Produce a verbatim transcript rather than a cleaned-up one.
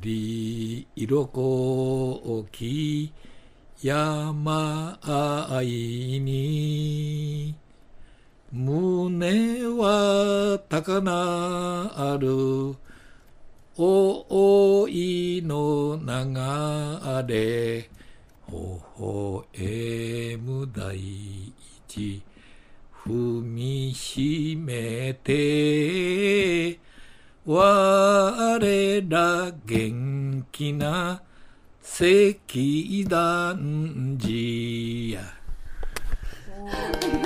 り色こき山あいに胸は高鳴ある大いの流れ微笑む大地踏みしめて我ら元気な石団寺や。